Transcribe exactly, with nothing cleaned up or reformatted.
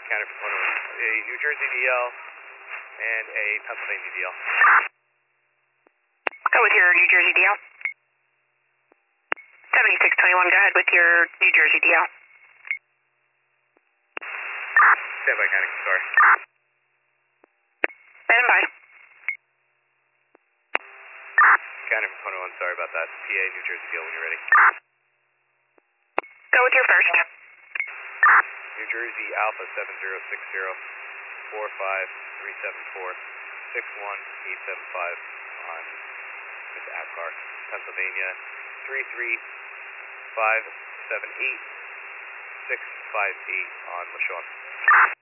County for twenty-one. A New Jersey D L and a Pennsylvania D L. Go with your New Jersey D L. seventy-six twenty-one, go ahead with your New Jersey D L. Stand by, County, sorry. Stand by. County for twenty-one, sorry about that. P A, New Jersey D L when you're ready. Go with your first. New Jersey Alpha seven zero six zero four five three seven four six one eight seven five on Miss Apgar. Pennsylvania three three five seven eight six five eight on LaShawn.